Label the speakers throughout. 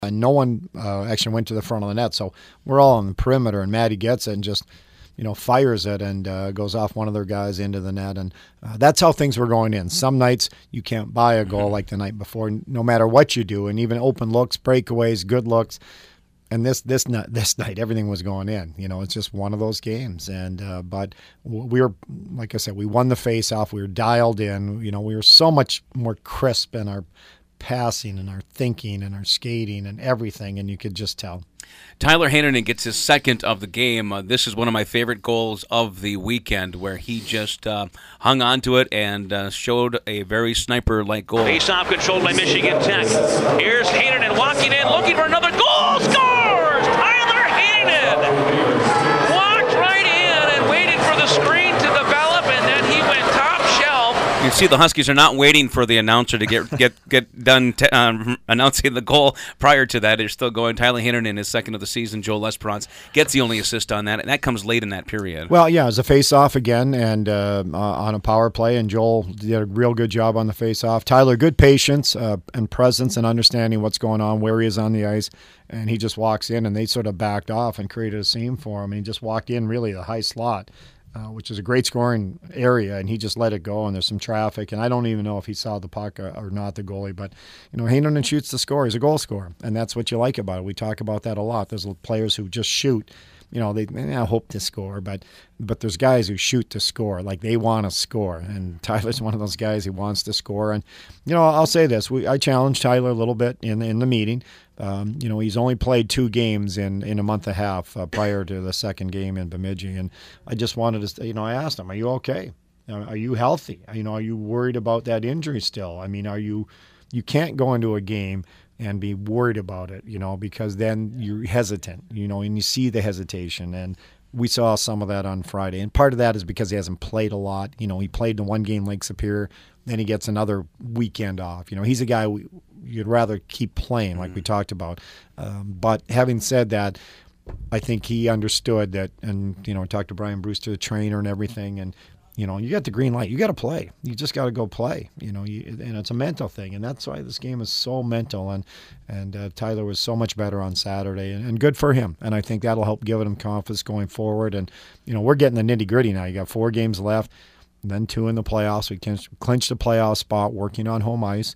Speaker 1: And no one actually went to the front of the net. So we're all on the perimeter, and Maddie gets it and just, fires it and goes off one of their guys into the net. And that's how things were going in. Some nights you can't buy a goal like the night before, no matter what you do. And even open looks, breakaways, good looks. And this night, everything was going in. It's just one of those games. And but we were, like I said, we won the face-off. We were dialed in. We were so much more crisp in our passing and our thinking and our skating and everything, and you could just tell.
Speaker 2: Tyler Heineman gets his second of the game. This is one of my favorite goals of the weekend, where he just hung on to it and showed a very sniper-like goal.
Speaker 3: Face-off controlled by Michigan Tech. Here's Heineman walking in, looking for another goal. Scores! Tyler Heineman walked right in and waited for the screen to develop, and then he went top shelf.
Speaker 2: You see, the Huskies are not waiting for the announcer to get done announcing the goal. Prior to that, they're still going. Tyler Heineman, his second of the season. Joel Esperance gets the only assist on that, and that comes late in that period.
Speaker 1: Well, yeah, it was a face-off again, and on a power play, and Joel did a real good job on the face-off. Tyler, good patience and presence and understanding what's going on, where he is on the ice, and he just walks in, and they sort of backed off and created a seam for him, and he just walked in really the high slot. Which is a great scoring area, and he just let it go, and there's some traffic, and I don't even know if he saw the puck or not, the goalie, but, Heineman shoots the score. He's a goal scorer, and that's what you like about it. We talk about that a lot. There's players who just shoot. They hope to score, but there's guys who shoot to score, like they want to score, and Tyler's one of those guys who wants to score. And I'll say this: I challenged Tyler a little bit in the meeting. He's only played 2 games in a month and a half prior to the second game in Bemidji, and I just wanted to, I asked him, "Are you okay? Are you healthy? Are you worried about that injury still? I mean, you can't go into a game and be worried about it, because then you're hesitant, and you see the hesitation. And we saw some of that on Friday. And part of that is because he hasn't played a lot. He played in one game Lake Superior, then he gets another weekend off. He's a guy you'd rather keep playing, like we talked about. But having said that, I think he understood that, and, I talked to Brian Brewster, the trainer, and everything, and you got the green light. You got to play. You just got to go play. And it's a mental thing, and that's why this game is so mental. And Tyler was so much better on Saturday, and good for him. And I think that'll help give him confidence going forward. And we're getting the nitty gritty now. You got 4 games left, then 2 in the playoffs. We can clinch the playoff spot, working on home ice.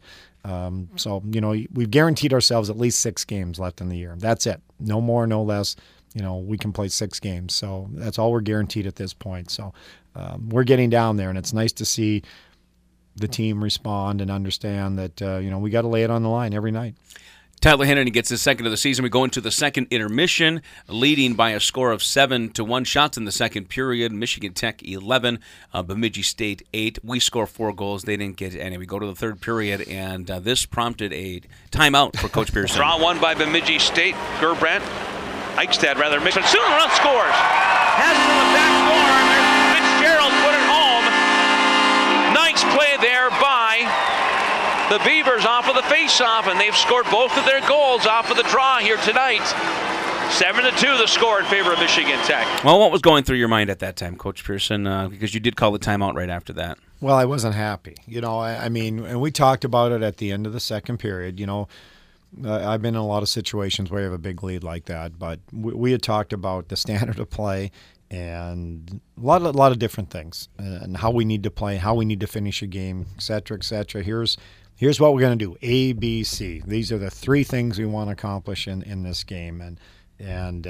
Speaker 1: So we've guaranteed ourselves at least 6 games left in the year. That's it. No more, no less. We can play 6 games. So that's all we're guaranteed at this point. So we're getting down there, and it's nice to see the team respond and understand that, we got to lay it on the line every night.
Speaker 2: Tyler Heineman gets his second of the season. We go into the second intermission, leading by a score of 7-1 shots in the second period. Michigan Tech 11, Bemidji State 8. We score 4 goals. They didn't get any. We go to the third period, and this prompted a timeout for Coach Pearson.
Speaker 3: Draw one by Bemidji State. Eichstad mixed it. Soon run scores. Has it in the back door, and there's Fitzgerald put it home. Nice play there by the Beavers off of the face-off, and they've scored both of their goals off of the draw here tonight. 7-2 the score in favor of Michigan Tech.
Speaker 2: Well, what was going through your mind at that time, Coach Pearson, because you did call the timeout right after that?
Speaker 1: Well, I wasn't happy. I mean, and we talked about it at the end of the second period. I've been in a lot of situations where you have a big lead like that, but we had talked about the standard of play and a lot of different things, and how we need to play, how we need to finish a game, et cetera, et cetera. Here's what we're going to do, A, B, C. These are the 3 things we want to accomplish in this game, and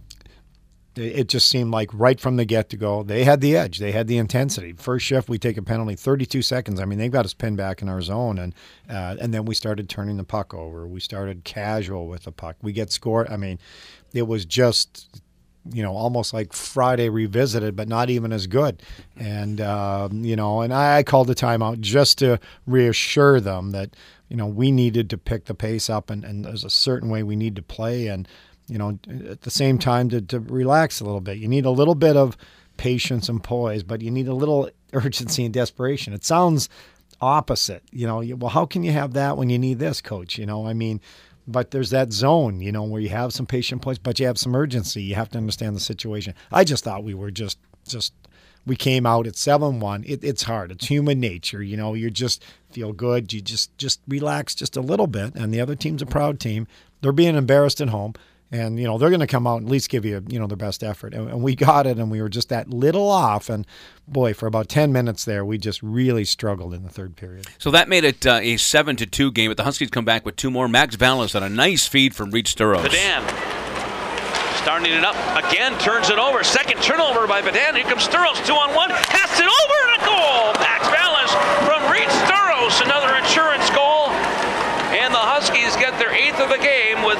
Speaker 1: it just seemed like right from the get-go, they had the edge. They had the intensity. First shift, we take a penalty, 32 seconds. I mean, they've got us pinned back in our zone, and then we started turning the puck over. We started casual with the puck. We get scored. I mean, it was just, almost like Friday revisited, but not even as good. And, and I called the timeout just to reassure them that, we needed to pick the pace up, and there's a certain way we need to play, and at the same time to relax a little bit. You need a little bit of patience and poise, but you need a little urgency and desperation. It sounds opposite. Well, how can you have that when you need this, Coach? But there's that zone, where you have some patient poise, but you have some urgency. You have to understand the situation. I just thought we were just we came out at 7-1. It's hard. It's human nature. You just feel good. You just relax just a little bit, and the other team's a proud team. they're being embarrassed at home. And, they're going to come out and at least give you, their best effort. And we got it, and we were just that little off. And, boy, for about 10 minutes there, we just really struggled in the third period.
Speaker 2: So that made it a 7-2 game, but the Huskies come back with 2 more. Max Vallis on a nice feed from Reed Sturos.
Speaker 3: Badan starting it up again, turns it over. Second turnover by Badan. Here comes Sturos, 2-on-1. Casts it over and a goal. Max Vallis from Reed Sturos, another insurance goal. And the Huskies get their 8th of the game with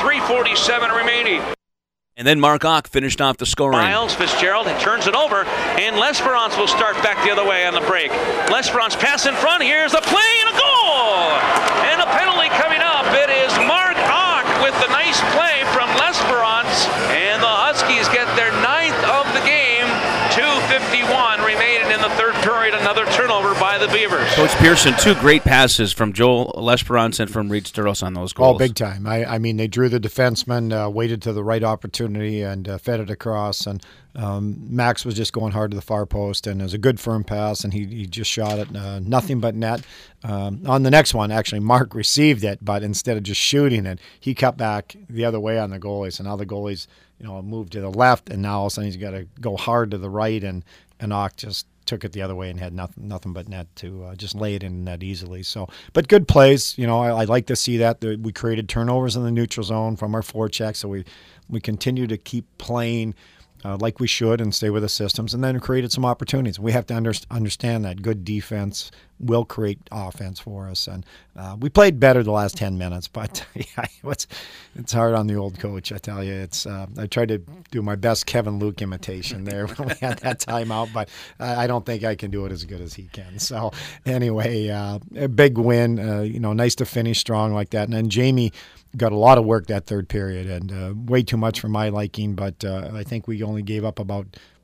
Speaker 3: 3:47 remaining.
Speaker 2: And then Mark Ock finished off the scoring.
Speaker 3: Miles Fitzgerald turns it over, and L'Esperance will start back the other way on the break. L'Esperance pass in front. Here's the play and a goal! And a penalty coming up. It is Mark Ock with the nice play from L'Esperance. And the Huskies get their 9th of the game. 2:51 remaining in the third period. Another turnover by the Beavers.
Speaker 2: Coach Pearson, 2 great passes from Joel L'Esperance and from Reed Sturos on those goals.
Speaker 1: Oh, big time. I mean, they drew the defenseman, waited to the right opportunity, and fed it across. And Max was just going hard to the far post, and it was a good firm pass, and he just shot it. Nothing but net. On the next one, actually, Mark received it, but instead of just shooting it, he cut back the other way on the goalies. And now the goalies, moved to the left, and now all of a sudden he's got to go hard to the right, and Ock just took it the other way and had nothing but net to just lay it in net easily. So, but good plays. I like to see that. We created turnovers in the neutral zone from our forechecks, so we continue to keep playing like we should and stay with the systems, and then created some opportunities. We have to understand that good defense will create offense for us. And we played better the last 10 minutes, but it's hard on the old coach, I tell you. I tried to do my best Kevin Luke imitation there when we had that timeout, but I don't think I can do it as good as he can. So anyway, a big win, nice to finish strong like that. And then Jamie got a lot of work that third period, and way too much for my liking, but I think we only gave up about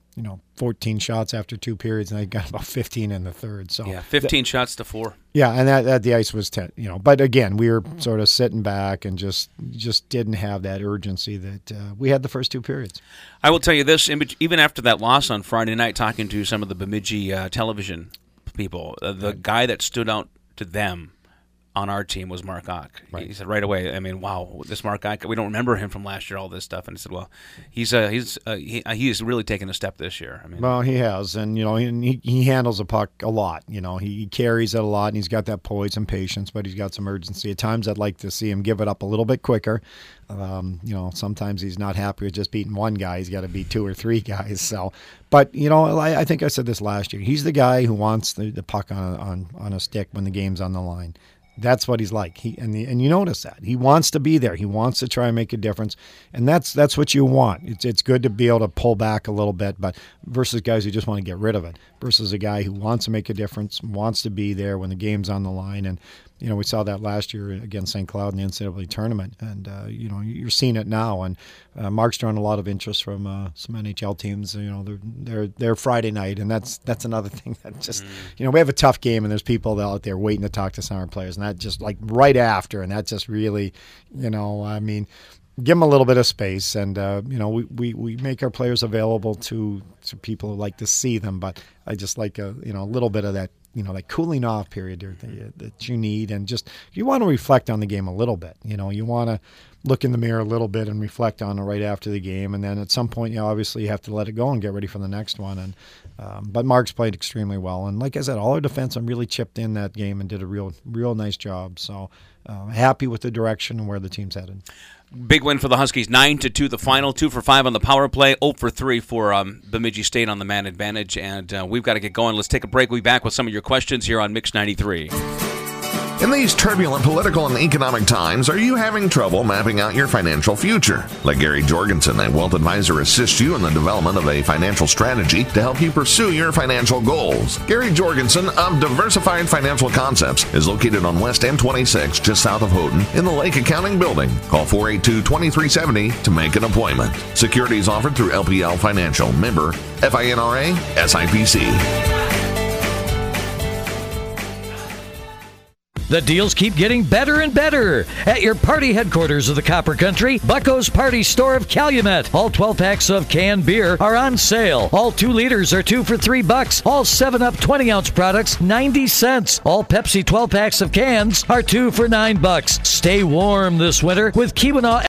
Speaker 1: 14 shots after 2 periods, and they got about 15 in the third. So
Speaker 2: 15 shots to 4.
Speaker 1: Yeah, and that the ice was 10. But again, we were sort of sitting back and just didn't have that urgency that we had the first 2 periods.
Speaker 2: I will tell you this: even after that loss on Friday night, talking to some of the Bemidji television people, the guy that stood out to them on our team was Mark Ock. Right. He said right away, wow, this Mark Ock, we don't remember him from last year, all this stuff. And he said, well, he's really taken a step this year.
Speaker 1: Well, he has, and he handles the puck a lot. He carries it a lot, and he's got that poise and patience, but he's got some urgency. At times, I'd like to see him give it up a little bit quicker. Sometimes he's not happy with just beating one guy. He's got to beat 2 or 3 guys. So, but I think I said this last year. He's the guy who wants the puck on a stick when the game's on the line. That's what he's like. And you notice that. He wants to be there. He wants to try and make a difference. And that's what you want. It's good to be able to pull back a little bit, but versus guys who just want to get rid of it, versus a guy who wants to make a difference, wants to be there when the game's on the line. And we saw that last year against St. Cloud in the NCAA tournament. And, you're seeing it now. And Mark's drawn a lot of interest from some NHL teams. They're Friday night, and that's another thing that just, we have a tough game, and there's people out there waiting to talk to some of our players. And that just like right after, and that just really, give them a little bit of space. And, we make our players available to people who like to see them. But I just like a little bit of that, that cooling off period that you need. And just, you want to reflect on the game a little bit. You want to look in the mirror a little bit and reflect on it right after the game. And then at some point, obviously you have to let it go and get ready for the next one. And but Mark's played extremely well. And like I said, all our defensemen really chipped in that game and did a real nice job. So happy with the direction and where the team's headed.
Speaker 2: Big win for the Huskies, 9-2 the final, 2 for 5 on the power play, 0 for 3 for Bemidji State on the man advantage. And we've got to get going. Let's take a break. We'll be back with some of your questions here on Mix 93.
Speaker 4: In these turbulent political and economic times, are you having trouble mapping out your financial future? Let Gary Jorgensen, a wealth advisor, assist you in the development of a financial strategy to help you pursue your financial goals. Gary Jorgensen of Diversified Financial Concepts is located on West End 26, just south of Houghton, in the Lake Accounting Building. Call 482-2370 to make an appointment. Securities offered through LPL Financial, member FINRA, SIPC.
Speaker 5: The deals keep getting better and better. At your party headquarters of the Copper Country, Bucko's Party Store of Calumet. All 12 packs of canned beer are on sale. All 2 liters are 2 for $3. All 7-Up 20-ounce products, 90 cents. All Pepsi 12 packs of cans are 2 for $9. Stay warm this winter with Keweenaw